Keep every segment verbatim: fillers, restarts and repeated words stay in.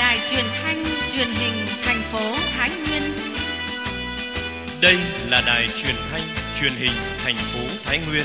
Đài Truyền thanh Truyền hình thành phố Thái Nguyên. Đây là Đài Truyền thanh Truyền hình thành phố Thái Nguyên.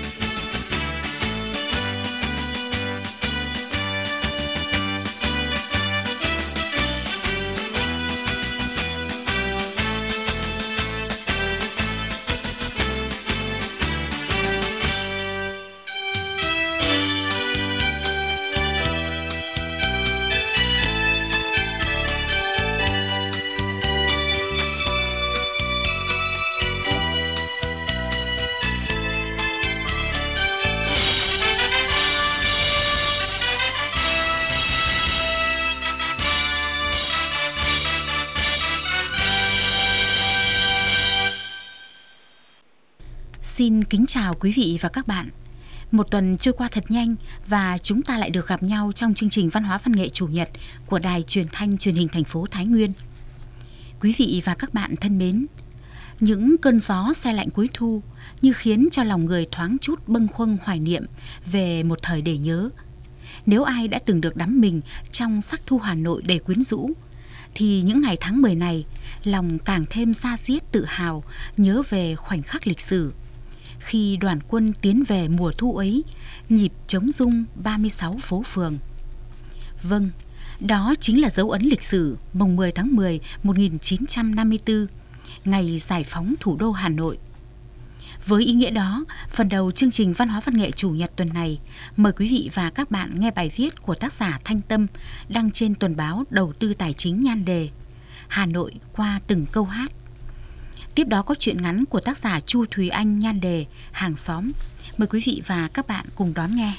Xin kính chào quý vị và các bạn. Một tuần trôi qua thật nhanh và chúng ta lại được gặp nhau trong chương trình Văn hóa Văn nghệ Chủ nhật của Đài Truyền thanh Truyền hình thành phố Thái Nguyên. Quý vị và các bạn thân mến, những cơn gió se lạnh cuối thu như khiến cho lòng người thoáng chút bâng khuâng hoài niệm về một thời để nhớ. Nếu ai đã từng được đắm mình trong sắc thu Hà Nội đầy quyến rũ, thì những ngày tháng mười này, lòng càng thêm da diết tự hào nhớ về khoảnh khắc lịch sử. Khi đoàn quân tiến về mùa thu ấy, nhịp trống rung ba mươi sáu phố phường. Vâng, đó chính là dấu ấn lịch sử mùng mười tháng mười một nghìn chín trăm năm mươi tư, ngày giải phóng thủ đô Hà Nội. Với ý nghĩa đó, phần đầu chương trình Văn hóa Văn nghệ Chủ nhật tuần này, mời quý vị và các bạn nghe bài viết của tác giả Thanh Tâm đăng trên tuần báo Đầu tư Tài chính nhan đề Hà Nội qua từng câu hát. Tiếp đó có truyện ngắn của tác giả Chu Thùy Anh nhan đề Hàng xóm. Mời quý vị và các bạn cùng đón nghe.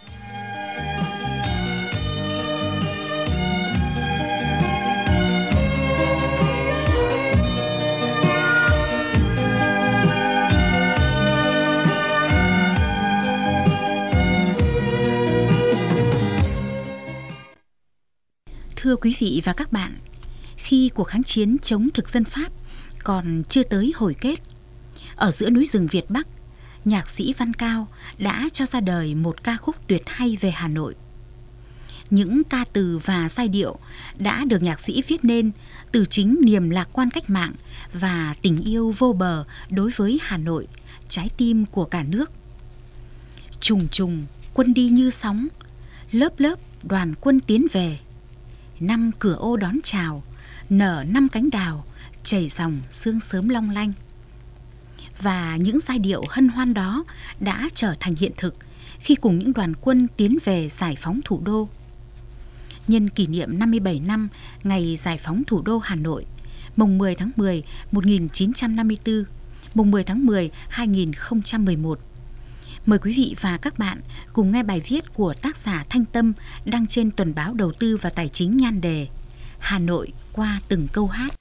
Thưa quý vị và các bạn, khi cuộc kháng chiến chống thực dân Pháp còn chưa tới hồi kết, ở giữa núi rừng Việt Bắc, nhạc sĩ Văn Cao đã cho ra đời một ca khúc tuyệt hay về Hà Nội. Những ca từ và giai điệu đã được nhạc sĩ viết nên từ chính niềm lạc quan cách mạng và tình yêu vô bờ đối với Hà Nội, trái tim của cả nước. Trùng trùng quân đi như sóng, lớp lớp đoàn quân tiến về. Năm cửa ô đón chào, nở năm cánh đào, chảy dòng sương sớm long lanh. Và những giai điệu hân hoan đó đã trở thành hiện thực khi cùng những đoàn quân tiến về giải phóng thủ đô. Nhân kỷ niệm năm mươi bảy năm ngày giải phóng thủ đô Hà Nội, mùng mười tháng mười một nghìn chín trăm năm mươi tư, mùng mười tháng mười hai nghìn không trăm mười một. Mời quý vị và các bạn cùng nghe bài viết của tác giả Thanh Tâm đăng trên tuần báo Đầu tư và Tài chính nhan đề Hà Nội qua từng câu hát.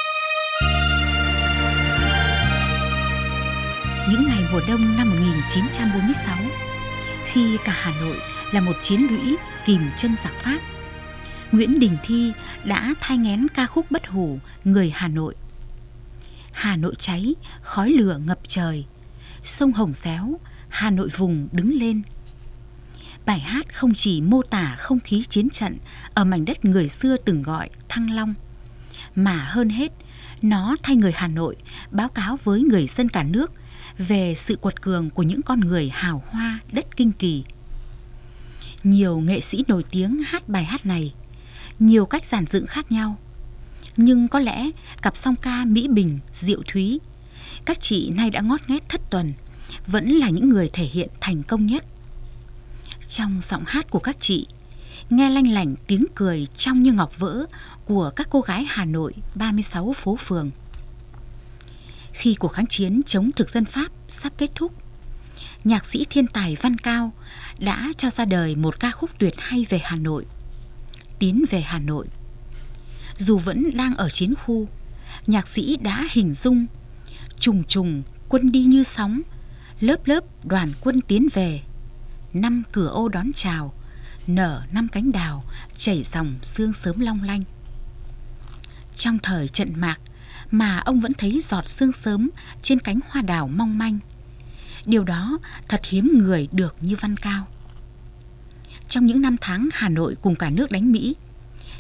Những ngày mùa đông năm một nghìn chín trăm bốn mươi sáu, khi cả Hà Nội là một chiến lũy kìm chân giặc Pháp, Nguyễn Đình Thi đã thai nghén ca khúc bất hủ Người Hà Nội. Hà Nội cháy, khói lửa ngập trời, sông Hồng réo, Hà Nội vùng đứng lên. Bài hát không chỉ mô tả không khí chiến trận ở mảnh đất người xưa từng gọi Thăng Long, mà hơn hết, nó thay người Hà Nội báo cáo với người dân cả nước về sự quật cường của những con người hào hoa đất Kinh Kỳ. Nhiều nghệ sĩ nổi tiếng hát bài hát này, nhiều cách dàn dựng khác nhau. Nhưng có lẽ cặp song ca Mỹ Bình, Diệu Thúy, các chị nay đã ngót nghét thất tuần, vẫn là những người thể hiện thành công nhất. Trong giọng hát của các chị, nghe lanh lảnh tiếng cười trong như ngọc vỡ của các cô gái Hà Nội ba mươi sáu phố phường. Khi cuộc kháng chiến chống thực dân Pháp sắp kết thúc, nhạc sĩ thiên tài Văn Cao đã cho ra đời một ca khúc tuyệt hay về Hà Nội, Tiến về Hà Nội. Dù vẫn đang ở chiến khu, nhạc sĩ đã hình dung trùng trùng quân đi như sóng, lớp lớp đoàn quân tiến về. Năm cửa ô đón chào, nở năm cánh đào, chảy dòng sương sớm long lanh. Trong thời trận mạc mà ông vẫn thấy giọt sương sớm trên cánh hoa đào mong manh. Điều đó thật hiếm người được như Văn Cao. Trong những năm tháng Hà Nội cùng cả nước đánh Mỹ,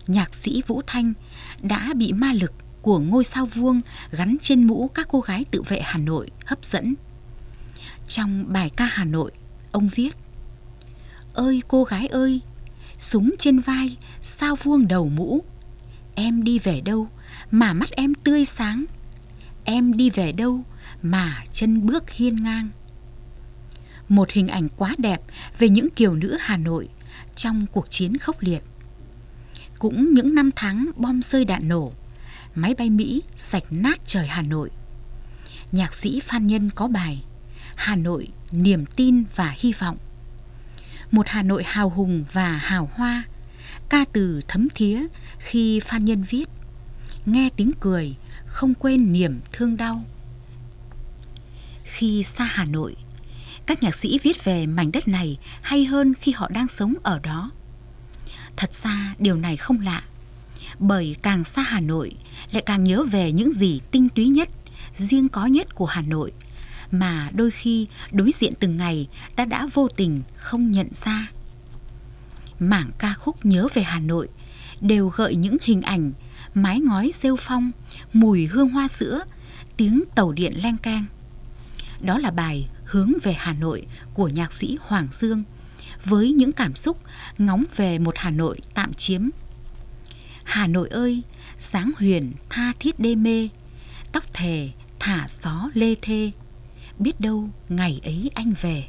nhạc sĩ Vũ Thanh đã bị ma lực của ngôi sao vuông gắn trên mũ các cô gái tự vệ Hà Nội hấp dẫn. Trong bài ca Hà Nội, ông viết: Ơi cô gái ơi, súng trên vai, sao vuông đầu mũ. Em đi về đâu mà mắt em tươi sáng, em đi về đâu mà chân bước hiên ngang. Một hình ảnh quá đẹp về những kiều nữ Hà Nội trong cuộc chiến khốc liệt. Cũng những năm tháng bom rơi đạn nổ, máy bay Mỹ sạch nát trời Hà Nội, nhạc sĩ Phan Nhân có bài Hà Nội niềm tin và hy vọng. Một Hà Nội hào hùng và hào hoa, ca từ thấm thía khi Phan Nhân viết: nghe tiếng cười, không quên niềm thương đau. Khi xa Hà Nội, các nhạc sĩ viết về mảnh đất này hay hơn khi họ đang sống ở đó. Thật ra điều này không lạ, bởi càng xa Hà Nội lại càng nhớ về những gì tinh túy nhất, riêng có nhất của Hà Nội, mà đôi khi đối diện từng ngày ta đã vô tình không nhận ra. Mảng ca khúc nhớ về Hà Nội đều gợi những hình ảnh mái ngói rêu phong, mùi hương hoa sữa, tiếng tàu điện leng keng. Đó là bài Hướng về Hà Nội của nhạc sĩ Hoàng Dương, với những cảm xúc ngóng về một Hà Nội tạm chiếm. Hà Nội ơi, sáng huyền tha thiết đê mê, tóc thề thả gió lê thê, biết đâu ngày ấy anh về.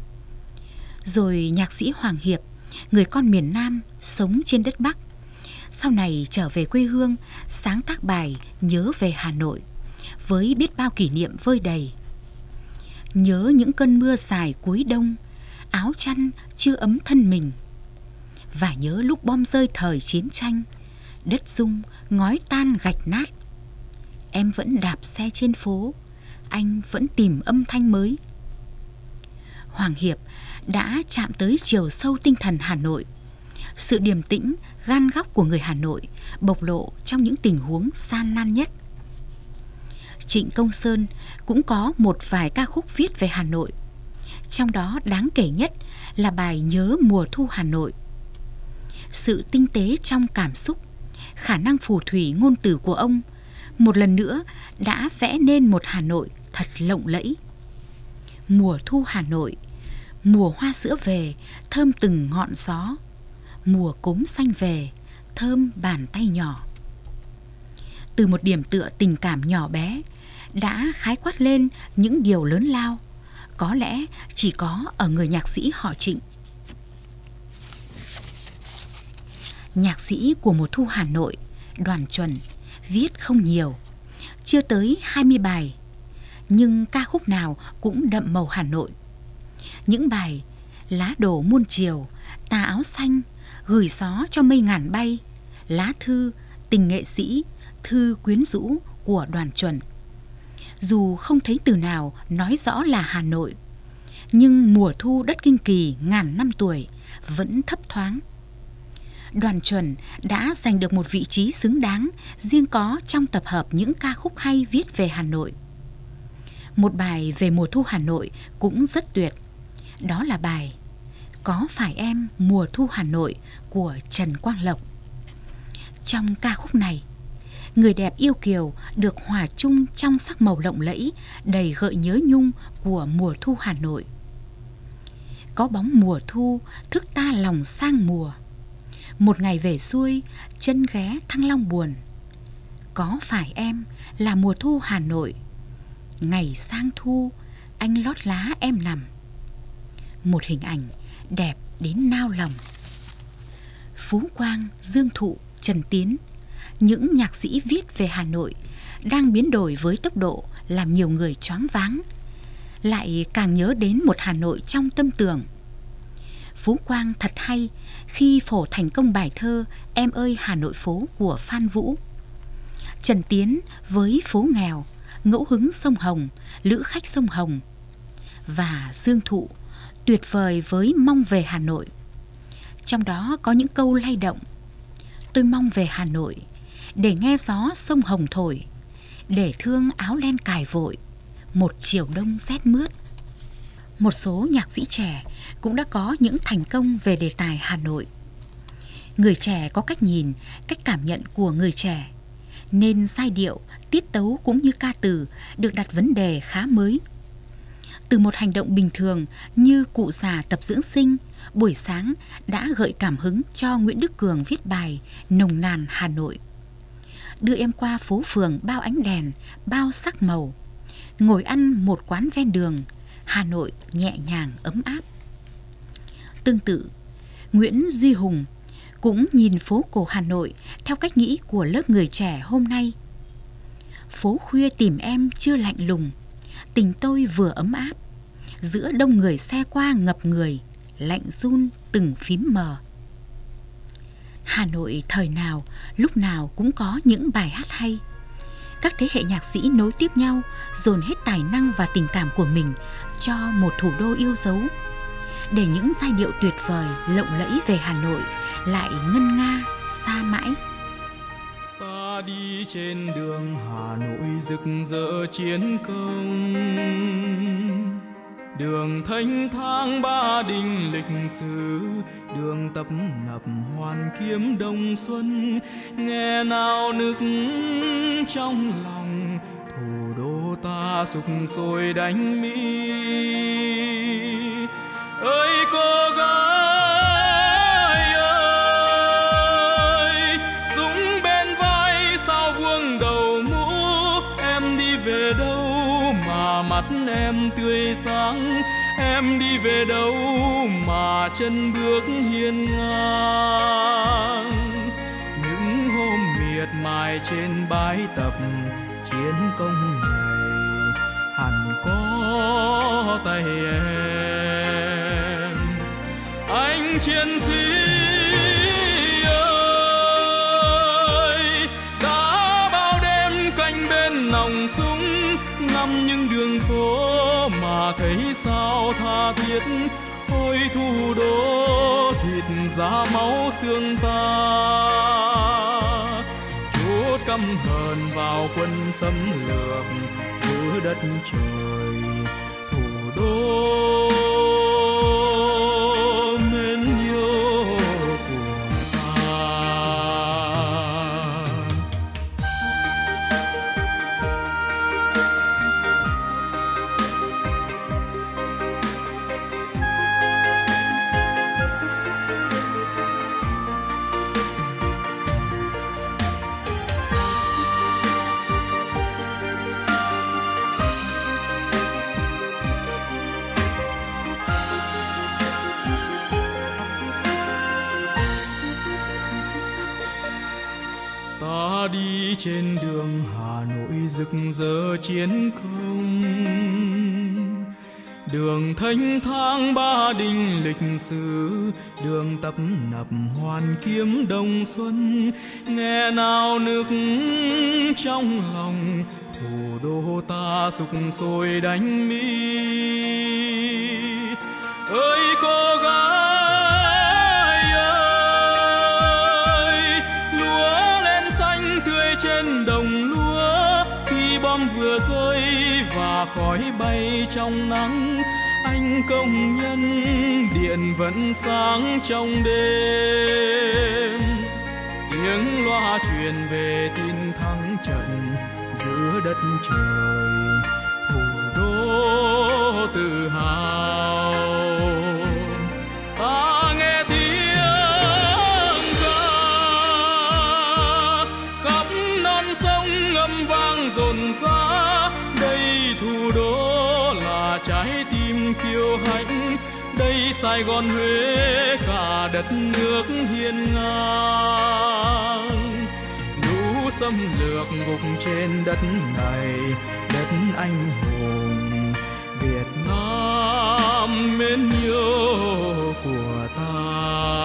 Rồi nhạc sĩ Hoàng Hiệp, người con miền Nam sống trên đất Bắc, sau này trở về quê hương sáng tác bài Nhớ về Hà Nội với biết bao kỷ niệm vơi đầy. Nhớ những cơn mưa dài cuối đông, áo chăn chưa ấm thân mình. Và nhớ lúc bom rơi thời chiến tranh, đất rung, ngói tan gạch nát. Em vẫn đạp xe trên phố, anh vẫn tìm âm thanh mới. Hoàng Hiệp đã chạm tới chiều sâu tinh thần Hà Nội. Sự điềm tĩnh, gan góc của người Hà Nội bộc lộ trong những tình huống gian nan nhất. Trịnh Công Sơn cũng có một vài ca khúc viết về Hà Nội. Trong đó đáng kể nhất là bài Nhớ mùa thu Hà Nội. Sự tinh tế trong cảm xúc, khả năng phù thủy ngôn từ của ông một lần nữa đã vẽ nên một Hà Nội thật lộng lẫy. Mùa thu Hà Nội, mùa hoa sữa về, thơm từng ngọn gió. Mùa cốm xanh về, thơm bàn tay nhỏ. Từ một điểm tựa tình cảm nhỏ bé đã khái quát lên những điều lớn lao, có lẽ chỉ có ở người nhạc sĩ họ Trịnh. Nhạc sĩ của mùa thu Hà Nội, Đoàn Chuẩn, viết không nhiều, chưa tới hai mươi bài, nhưng ca khúc nào cũng đậm màu Hà Nội. Những bài Lá đổ muôn chiều, Tà áo xanh, Gửi gió cho mây ngàn bay, Lá thư, Tình nghệ sĩ, Thư quyến rũ của Đoàn Chuẩn. Dù không thấy từ nào nói rõ là Hà Nội, nhưng mùa thu đất Kinh Kỳ ngàn năm tuổi vẫn thấp thoáng. Đoàn Chuẩn đã giành được một vị trí xứng đáng riêng có trong tập hợp những ca khúc hay viết về Hà Nội. Một bài về mùa thu Hà Nội cũng rất tuyệt. Đó là bài Có phải em mùa thu Hà Nội của Trần Quang Lộc. Trong ca khúc này, người đẹp yêu kiều được hòa chung trong sắc màu lộng lẫy, đầy gợi nhớ nhung của mùa thu Hà Nội. Có bóng mùa thu thức ta lòng sang mùa, một ngày về xuôi chân ghé Thăng Long buồn. Có phải em là mùa thu Hà Nội, ngày sang thu anh lót lá em nằm. Một hình ảnh đẹp đến nao lòng. Phú Quang, Dương Thụ, Trần Tiến, những nhạc sĩ viết về Hà Nội đang biến đổi với tốc độ làm nhiều người choáng váng, lại càng nhớ đến một Hà Nội trong tâm tưởng. Phú Quang thật hay khi phổ thành công bài thơ Em ơi Hà Nội phố của Phan Vũ. Trần Tiến với Phố nghèo, Ngẫu hứng sông Hồng, Lữ khách sông Hồng. Và Dương Thụ tuyệt vời với Mong về Hà Nội. Trong đó có những câu lay động. Tôi mong về Hà Nội để nghe gió sông Hồng thổi, để thương áo len cài vội một chiều đông rét mướt. Một số nhạc sĩ trẻ cũng đã có những thành công về đề tài Hà Nội. Người trẻ có cách nhìn, cách cảm nhận của người trẻ, nên giai điệu, tiết tấu cũng như ca từ được đặt vấn đề khá mới. Từ một hành động bình thường như cụ già tập dưỡng sinh, buổi sáng đã gợi cảm hứng cho Nguyễn Đức Cường viết bài Nồng nàn Hà Nội. Đưa em qua phố phường bao ánh đèn, bao sắc màu, ngồi ăn một quán ven đường, Hà Nội nhẹ nhàng ấm áp. Tương tự, Nguyễn Duy Hùng cũng nhìn phố cổ Hà Nội theo cách nghĩ của lớp người trẻ hôm nay. Phố khuya tìm em chưa lạnh lùng, tình tôi vừa ấm áp, giữa đông người xe qua ngập người, lạnh run từng phím mờ. Hà Nội thời nào, lúc nào cũng có những bài hát hay. Các thế hệ nhạc sĩ nối tiếp nhau, dồn hết tài năng và tình cảm của mình cho một thủ đô yêu dấu, để những giai điệu tuyệt vời, lộng lẫy về Hà Nội lại ngân nga xa mãi. Ta đi trên đường Hà Nội rực rỡ chiến công, đường thênh thang Ba Đình lịch sử, đường tấp nập Hoàn Kiếm Đông Xuân, nghe nao nức trong lòng, thủ đô ta sục sôi đánh Mỹ. Ơi cô gái ơi, súng bên vai sao vuông đầu mũ, em đi về đâu mà mắt em tươi sáng, em đi về đâu mà chân bước hiên ngang. Những hôm miệt mài trên bãi tập chiến công này, hẳn có tay em, anh chiến sĩ ơi, đã bao đêm canh bên nòng súng, ngắm những đường phố mà thấy sao tha thiết. Ôi thủ đô thịt da máu xương ta, chút căm hờn vào quân xâm lược giữa đất trời. Thủ đô mến yêu của ta. Ta đi trên đường Hà Nội rực rỡ chiến công, đường thênh thang Ba Đình lịch sử, đường tấp nập Hoàn Kiếm Đông Xuân, nghe nao nức trong lòng, thủ đô ta sục sôi đánh Mỹ. Ơi cô gái ơi, lúa lên xanh tươi trên đồng lúa, khi bom vừa rơi và khói bay trong nắng, anh công nhân điện vẫn sáng trong đêm. Tiếng loa truyền về tin thắng trận giữa đất trời, thủ đô tự hào. Ta nghe tiếng ca khắp non sông ngâm vang rộn rã, đây thủ đô là trái tim kiêu hãnh, đây Sài Gòn Huế cả đất nước hiên ngang. Lũ xâm lược gục trên đất này, đất anh hùng Việt Nam mến yêu của ta.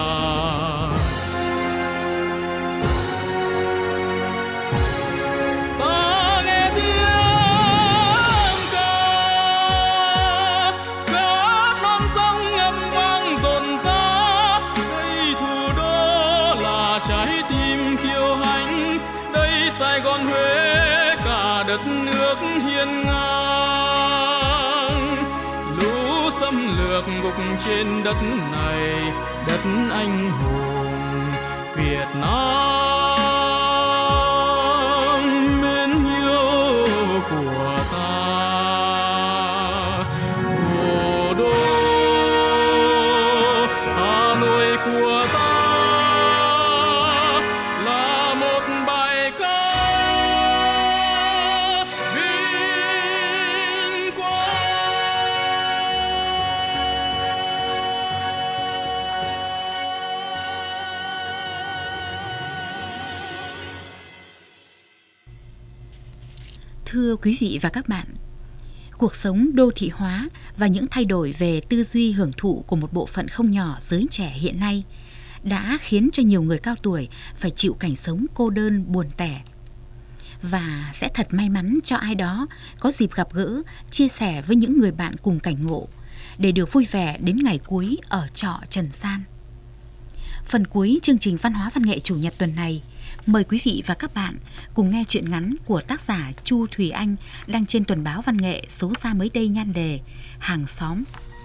Ta nghe tiếng ca khắp non sông ngâm vang rộn rã, đây thủ đô là trái tim kiêu hãnh, đây Sài Gòn Huế cả đất nước hiên ngang. Lũ xâm lược gục trên đất này, đất anh hùng Việt Nam mến yêu của ta. Thủ đô Hà Nội của ta là một bài ca vinh quang. Thưa quý vị và các bạn, cuộc sống đô thị hóa và những thay đổi về tư duy hưởng thụ của một bộ phận không nhỏ giới trẻ hiện nay đã khiến cho nhiều người cao tuổi phải chịu cảnh sống cô đơn buồn tẻ. Và sẽ thật may mắn cho ai đó có dịp gặp gỡ, chia sẻ với những người bạn cùng cảnh ngộ để được vui vẻ đến ngày cuối ở trọ trần gian. Phần cuối chương trình Văn hóa Văn nghệ Chủ nhật tuần này, mời quý vị và các bạn cùng nghe truyện ngắn của tác giả Chu Thùy Anh đăng trên tuần báo Văn nghệ số ra mới đây nhan đề Hàng xóm.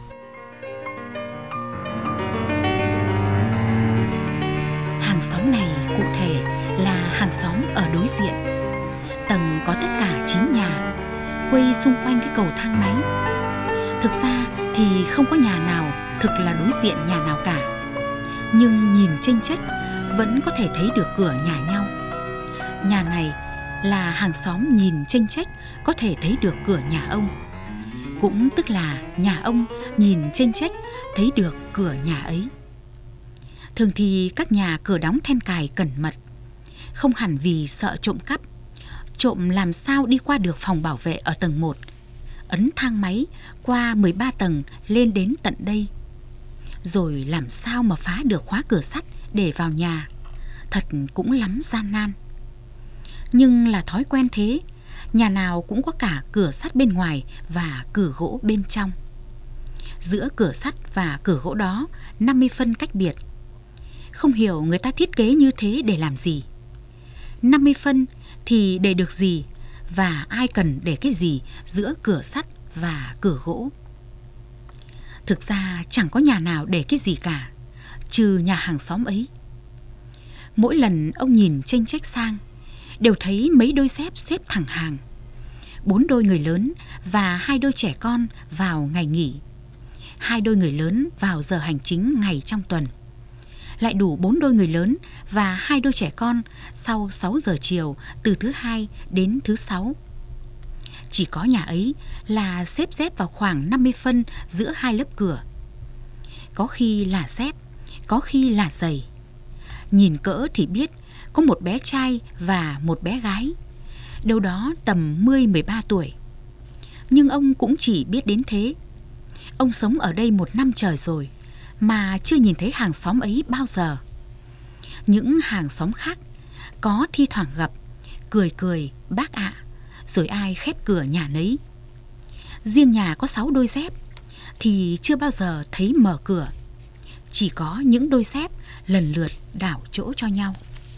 Hàng xóm này cụ thể là hàng xóm ở đối diện. Tầng có tất cả chín nhà, quây xung quanh cái cầu thang máy. Thực ra thì không có nhà nào thực là đối diện nhà nào cả. Nhưng nhìn chênh chách vẫn có thể thấy được cửa nhà nhau. Nhà này là hàng xóm nhìn chênh chách có thể thấy được cửa nhà ông. Cũng tức là nhà ông nhìn chênh chách thấy được cửa nhà ấy. Thường thì các nhà cửa đóng then cài cẩn mật, không hẳn vì sợ trộm cắp. Trộm làm sao đi qua được phòng bảo vệ ở tầng một, ấn thang máy qua mười ba tầng lên đến tận đây. Rồi làm sao mà phá được khóa cửa sắt để vào nhà, thật cũng lắm gian nan. Nhưng là thói quen thế, nhà nào cũng có cả cửa sắt bên ngoài và cửa gỗ bên trong. Giữa cửa sắt và cửa gỗ đó năm mươi phân cách biệt. Không hiểu người ta thiết kế như thế để làm gì. năm mươi phân thì để được gì, và ai cần để cái gì giữa cửa sắt và cửa gỗ. Thực ra chẳng có nhà nào để cái gì cả, trừ nhà hàng xóm ấy. Mỗi lần ông nhìn chênh chách sang, đều thấy mấy đôi dép xếp thẳng hàng. Bốn đôi người lớn và hai đôi trẻ con vào ngày nghỉ. Hai đôi người lớn vào giờ hành chính ngày trong tuần. Lại đủ bốn đôi người lớn và hai đôi trẻ con sau sáu giờ chiều từ thứ hai đến thứ sáu. Chỉ có nhà ấy là xếp dép vào khoảng năm mươi phân giữa hai lớp cửa. Có khi là dép, có khi là giày. Nhìn cỡ thì biết có một bé trai và một bé gái, đâu đó tầm mười mười ba tuổi. Nhưng ông cũng chỉ biết đến thế. Ông sống ở đây một năm trời rồi mà chưa nhìn thấy hàng xóm ấy bao giờ. Những hàng xóm khác có thi thoảng gặp, cười cười bác ạ, rồi ai khép cửa nhà nấy. Riêng nhà có sáu đôi dép thì chưa bao giờ thấy mở cửa. Chỉ có những đôi dép lần lượt đảo chỗ cho nhau.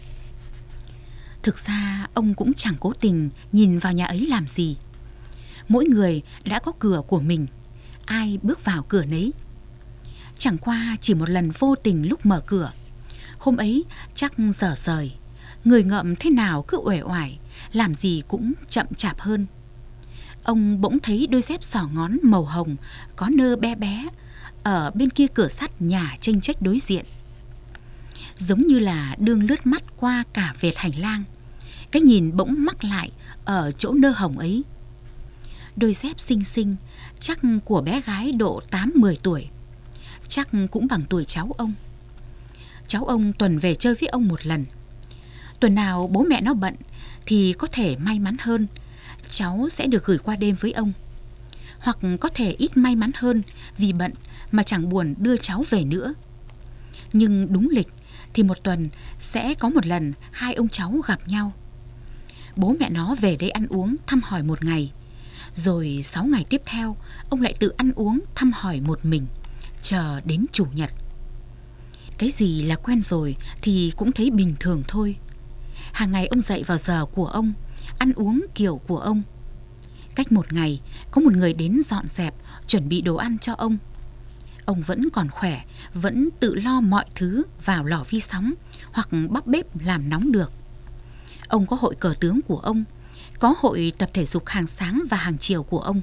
Thực ra ông cũng chẳng cố tình nhìn vào nhà ấy làm gì. Mỗi người đã có cửa của mình, ai bước vào cửa nấy. Chẳng qua chỉ một lần vô tình lúc mở cửa. Hôm ấy chắc dở dời, người ngợm thế nào cứ uể oải, làm gì cũng chậm chạp hơn. Ông bỗng thấy đôi dép xỏ ngón màu hồng có nơ bé bé ở bên kia cửa sắt nhà chênh chách đối diện. Giống như là đương lướt mắt qua cả vệt hành lang, cái nhìn bỗng mắc lại ở chỗ nơ hồng ấy. Đôi dép xinh xinh, chắc của bé gái độ tám mười tuổi, chắc cũng bằng tuổi cháu ông. Cháu ông tuần về chơi với ông một lần. Tuần nào bố mẹ nó bận thì có thể may mắn hơn, cháu sẽ được gửi qua đêm với ông. Hoặc có thể ít may mắn hơn vì bận mà chẳng buồn đưa cháu về nữa. Nhưng đúng lịch thì một tuần sẽ có một lần hai ông cháu gặp nhau. Bố mẹ nó về đây ăn uống thăm hỏi một ngày, rồi sáu ngày tiếp theo ông lại tự ăn uống thăm hỏi một mình, chờ đến chủ nhật. Cái gì là quen rồi thì cũng thấy bình thường thôi. Hàng ngày ông dậy vào giờ của ông, ăn uống kiểu của ông. Cách một ngày có một người đến dọn dẹp, chuẩn bị đồ ăn cho ông. Ông vẫn còn khỏe, vẫn tự lo mọi thứ vào lò vi sóng hoặc bắp bếp làm nóng được. Ông có hội cờ tướng của ông, có hội tập thể dục hàng sáng và hàng chiều của ông.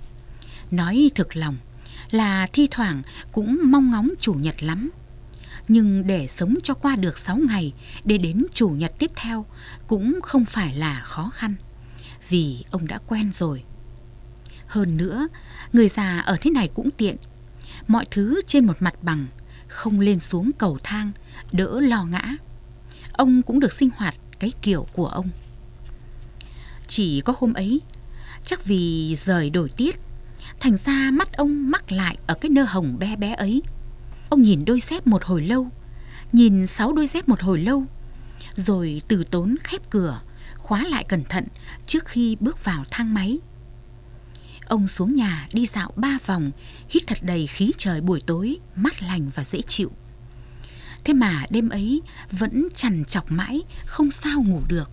Nói thực lòng là thi thoảng cũng mong ngóng chủ nhật lắm. Nhưng để sống cho qua được sáu ngày để đến chủ nhật tiếp theo cũng không phải là khó khăn, vì ông đã quen rồi. Hơn nữa, người già ở thế này cũng tiện. Mọi thứ trên một mặt bằng, không lên xuống cầu thang, đỡ lo ngã. Ông cũng được sinh hoạt cái kiểu của ông. Chỉ có hôm ấy, chắc vì rời đổi tiết, thành ra mắt ông mắc lại ở cái nơ hồng bé bé ấy. Ông nhìn đôi dép một hồi lâu, nhìn sáu đôi dép một hồi lâu, rồi từ tốn khép cửa, khóa lại cẩn thận trước khi bước vào thang máy. Ông xuống nhà đi dạo ba vòng, hít thật đầy khí trời buổi tối, mát lành và dễ chịu. Thế mà đêm ấy vẫn trằn trọc mãi, không sao ngủ được.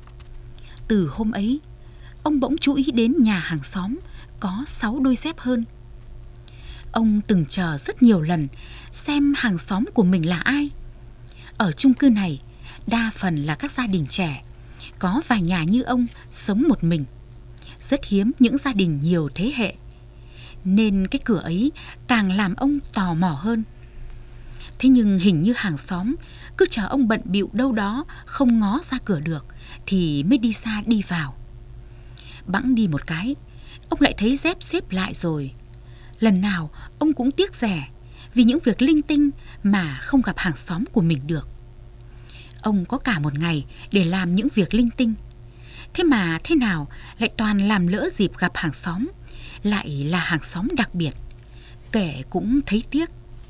Từ hôm ấy, ông bỗng chú ý đến nhà hàng xóm có sáu đôi dép hơn. Ông từng chờ rất nhiều lần xem hàng xóm của mình là ai. Ở chung cư này, đa phần là các gia đình trẻ, có vài nhà như ông sống một mình. Rất hiếm những gia đình nhiều thế hệ, nên cái cửa ấy càng làm ông tò mò hơn. Thế nhưng hình như hàng xóm cứ chờ ông bận bịu đâu đó không ngó ra cửa được thì mới đi xa đi vào. Bẵng đi một cái, ông lại thấy dép xếp lại rồi. Lần nào ông cũng tiếc rẻ vì những việc linh tinh mà không gặp hàng xóm của mình được. Ông có cả một ngày để làm những việc linh tinh, thế mà thế nào lại toàn làm lỡ dịp gặp hàng xóm, lại là hàng xóm đặc biệt, kể cũng thấy tiếc.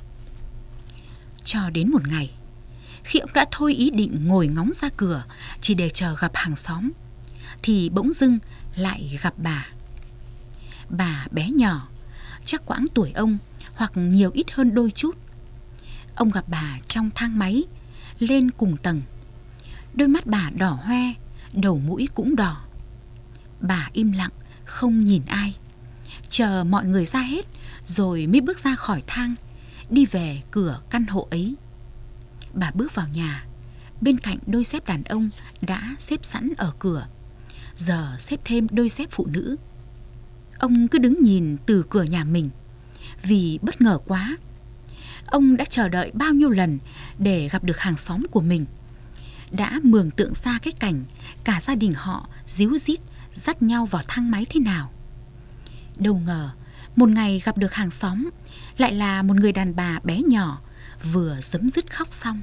Cho đến một ngày, khi ông đã thôi ý định ngồi ngóng ra cửa chỉ để chờ gặp hàng xóm, thì bỗng dưng lại gặp bà. Bà bé nhỏ, chắc quãng tuổi ông hoặc nhiều ít hơn đôi chút. Ông gặp bà trong thang máy, lên cùng tầng. Đôi mắt bà đỏ hoe, đầu mũi cũng đỏ. Bà im lặng, không nhìn ai, chờ mọi người ra hết rồi mới bước ra khỏi thang, đi về cửa căn hộ ấy. Bà bước vào nhà, bên cạnh đôi dép đàn ông đã xếp sẵn ở cửa, giờ xếp thêm đôi dép phụ nữ. Ông cứ đứng nhìn từ cửa nhà mình, vì bất ngờ quá. Ông đã chờ đợi bao nhiêu lần để gặp được hàng xóm của mình, đã mường tượng ra cái cảnh cả gia đình họ díu dít dắt nhau vào thang máy thế nào. Đâu ngờ một ngày gặp được hàng xóm lại là một người đàn bà bé nhỏ vừa dấm dứt khóc xong.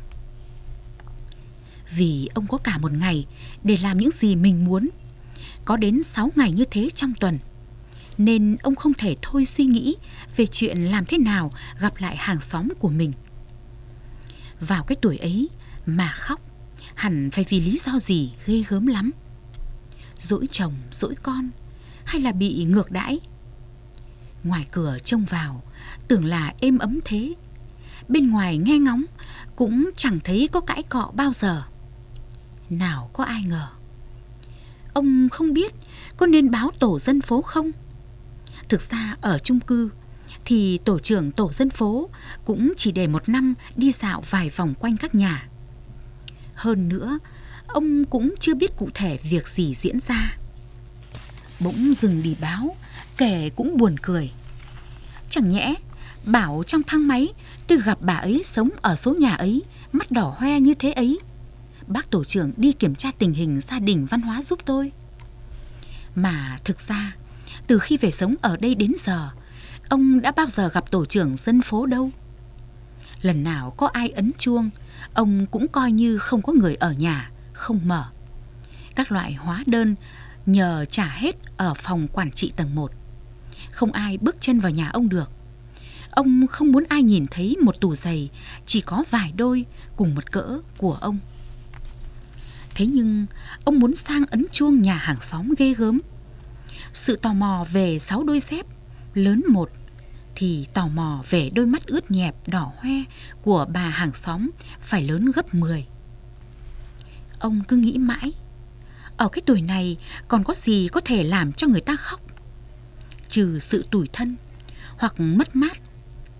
Vì ông có cả một ngày để làm những gì mình muốn, có đến sáu ngày như thế trong tuần, nên ông không thể thôi suy nghĩ về chuyện làm thế nào gặp lại hàng xóm của mình. Vào cái tuổi ấy mà khóc, hẳn phải vì lý do gì ghê gớm lắm. Dỗi chồng, dỗi con, hay là bị ngược đãi. Ngoài cửa trông vào, tưởng là êm ấm thế. Bên ngoài nghe ngóng, cũng chẳng thấy có cãi cọ bao giờ. Nào có ai ngờ. Ông không biết có nên báo tổ dân phố không? Thực ra ở chung cư thì tổ trưởng tổ dân phố cũng chỉ để một năm đi dạo vài vòng quanh các nhà. Hơn nữa, ông cũng chưa biết cụ thể việc gì diễn ra. Bỗng dừng đi báo, kể cũng buồn cười. Chẳng nhẽ bảo trong thang máy tôi gặp bà ấy sống ở số nhà ấy, mắt đỏ hoe như thế ấy. Bác tổ trưởng đi kiểm tra tình hình gia đình văn hóa giúp tôi. Mà thực ra, từ khi về sống ở đây đến giờ, ông đã bao giờ gặp tổ trưởng dân phố đâu. Lần nào có ai ấn chuông, ông cũng coi như không có người ở nhà, không mở. Các loại hóa đơn nhờ trả hết ở phòng quản trị tầng một. Không ai bước chân vào nhà ông được. Ông không muốn ai nhìn thấy một tủ giày chỉ có vài đôi cùng một cỡ của ông. Thế nhưng ông muốn sang ấn chuông nhà hàng xóm ghê gớm. Sự tò mò về sáu đôi dép lớn một, thì tò mò về đôi mắt ướt nhẹp đỏ hoe của bà hàng xóm phải lớn gấp mười. Ông cứ nghĩ mãi, ở cái tuổi này còn có gì có thể làm cho người ta khóc, trừ sự tủi thân hoặc mất mát.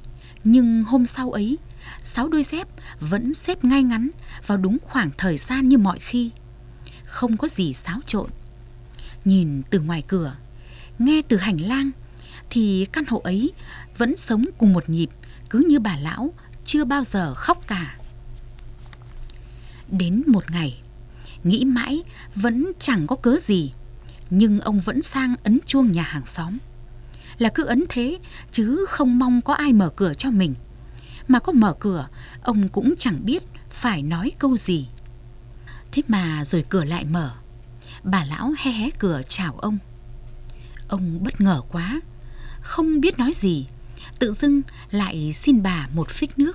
Nhưng hôm sau ấy, sáu đôi dép vẫn xếp ngay ngắn vào đúng khoảng thời gian như mọi khi. Không có gì xáo trộn. Nhìn từ ngoài cửa, nghe từ hành lang, thì căn hộ ấy vẫn sống cùng một nhịp, cứ như bà lão chưa bao giờ khóc cả. Đến một ngày, nghĩ mãi vẫn chẳng có cớ gì, nhưng ông vẫn sang ấn chuông nhà hàng xóm. Là cứ ấn thế, chứ không mong có ai mở cửa cho mình. Mà có mở cửa, ông cũng chẳng biết phải nói câu gì. Thế mà rồi cửa lại mở. Bà lão hé hé cửa chào ông. Ông bất ngờ quá, không biết nói gì, tự dưng lại xin bà một phích nước.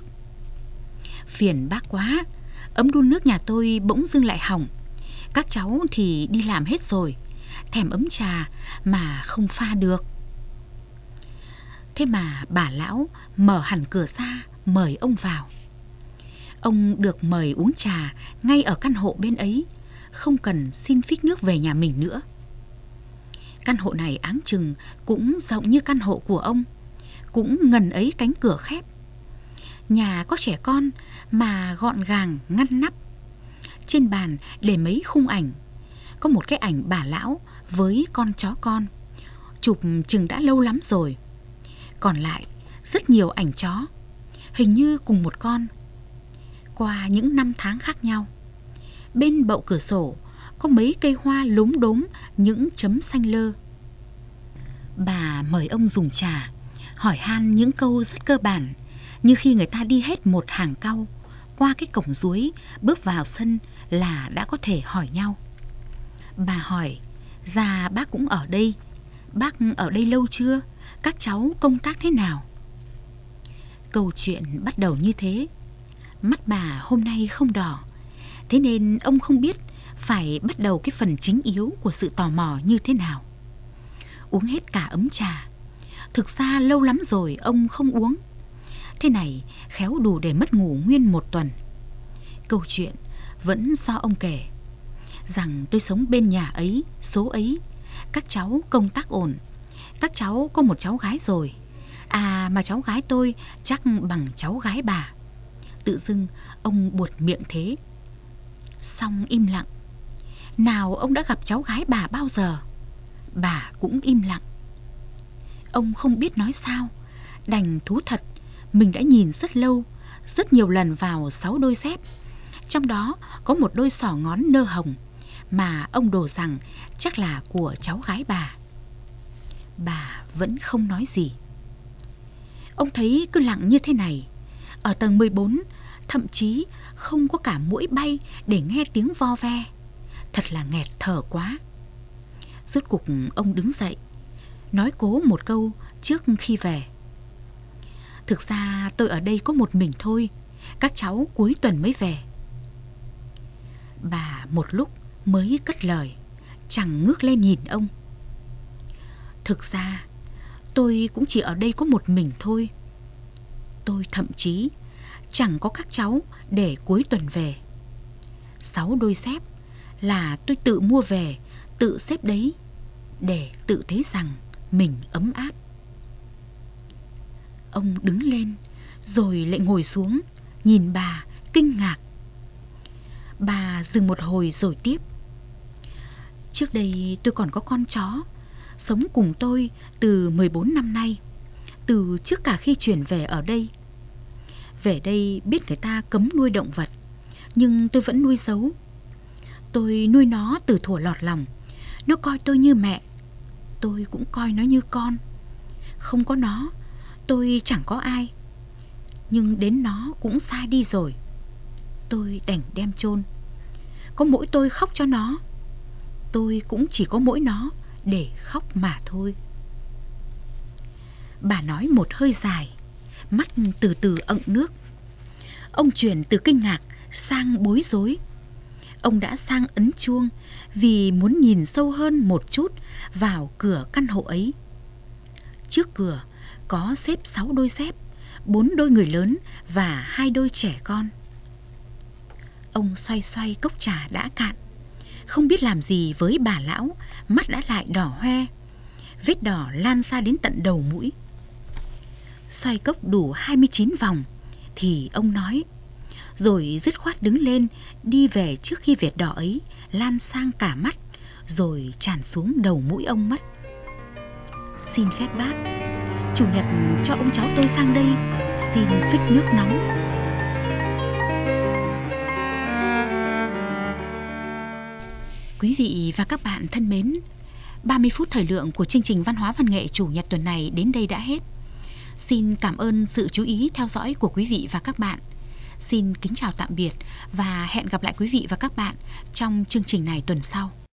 Phiền bác quá, ấm đun nước nhà tôi bỗng dưng lại hỏng. Các cháu thì đi làm hết rồi, thèm ấm trà mà không pha được. Thế mà bà lão mở hẳn cửa ra mời ông vào. Ông được mời uống trà ngay ở căn hộ bên ấy, không cần xin phích nước về nhà mình nữa. Căn hộ này áng chừng cũng rộng như căn hộ của ông, cũng ngần ấy cánh cửa khép. Nhà có trẻ con mà gọn gàng ngăn nắp. Trên bàn để mấy khung ảnh. Có một cái ảnh bà lão với con chó con, chụp chừng đã lâu lắm rồi. Còn lại rất nhiều ảnh chó, hình như cùng một con, qua những năm tháng khác nhau. Bên bậu cửa sổ có mấy cây hoa lốm đốm những chấm xanh lơ. Bà mời ông dùng trà, hỏi han những câu rất cơ bản, như khi người ta đi hết một hàng cau, qua cái cổng duối, bước vào sân là đã có thể hỏi nhau. Bà hỏi, dạ bác cũng ở đây, bác ở đây lâu chưa, các cháu công tác thế nào? Câu chuyện bắt đầu như thế. Mắt bà hôm nay không đỏ, thế nên ông không biết phải bắt đầu cái phần chính yếu của sự tò mò như thế nào. Uống hết cả ấm trà. Thực ra lâu lắm rồi ông không uống. Thế này khéo đủ để mất ngủ nguyên một tuần. Câu chuyện vẫn do ông kể, rằng tôi sống bên nhà ấy, số ấy, các cháu công tác ổn. Các cháu có một cháu gái rồi. À mà cháu gái tôi chắc bằng cháu gái bà. Tự dưng ông buột miệng thế. Xong im lặng. Nào ông đã gặp cháu gái bà bao giờ? Bà cũng im lặng. Ông không biết nói sao, đành thú thật mình đã nhìn rất lâu, rất nhiều lần vào sáu đôi dép. Trong đó có một đôi xỏ ngón nơ hồng mà ông đồ rằng chắc là của cháu gái bà. Bà vẫn không nói gì. Ông thấy cứ lặng như thế này, ở tầng mười bốn thậm chí không có cả muỗi bay để nghe tiếng vo ve. Thật là nghẹt thở quá. Rốt cuộc ông đứng dậy, nói cố một câu trước khi về. Thực ra tôi ở đây có một mình thôi, các cháu cuối tuần mới về. Bà một lúc mới cất lời, chẳng ngước lên nhìn ông. Thực ra tôi cũng chỉ ở đây có một mình thôi. Tôi thậm chí chẳng có các cháu để cuối tuần về. Sáu đôi dép là tôi tự mua về, tự xếp đấy, để tự thấy rằng mình ấm áp. Ông đứng lên, rồi lại ngồi xuống, nhìn bà kinh ngạc. Bà dừng một hồi rồi tiếp. Trước đây tôi còn có con chó, sống cùng tôi từ mười bốn năm nay, từ trước cả khi chuyển về ở đây. Về đây biết người ta cấm nuôi động vật, nhưng tôi vẫn nuôi giấu. Tôi nuôi nó từ thuở lọt lòng. Nó coi tôi như mẹ, tôi cũng coi nó như con. Không có nó, tôi chẳng có ai. Nhưng đến nó cũng xa đi rồi, tôi đành đem chôn. Có mỗi tôi khóc cho nó, tôi cũng chỉ có mỗi nó để khóc mà thôi. Bà nói một hơi dài, mắt từ từ ẩn nước. Ông chuyển từ kinh ngạc sang bối rối. Ông đã sang ấn chuông vì muốn nhìn sâu hơn một chút vào cửa căn hộ ấy. Trước cửa có xếp sáu đôi dép, bốn đôi người lớn và hai đôi trẻ con. Ông xoay xoay cốc trà đã cạn, không biết làm gì với bà lão, mắt đã lại đỏ hoe, vết đỏ lan ra đến tận đầu mũi. xoay cốc đủ hai mươi chín vòng thì ông nói, rồi dứt khoát đứng lên đi về trước khi vệt đỏ ấy lan sang cả mắt rồi tràn xuống đầu mũi ông mất. Xin phép bác, chủ nhật cho ông cháu tôi sang đây xin phích nước nóng. Quý vị và các bạn thân mến, ba mươi phút thời lượng của chương trình Văn hóa Văn nghệ Chủ nhật tuần này đến đây đã hết. Xin cảm ơn sự chú ý theo dõi của quý vị và các bạn. Xin kính chào tạm biệt và hẹn gặp lại quý vị và các bạn trong chương trình này tuần sau.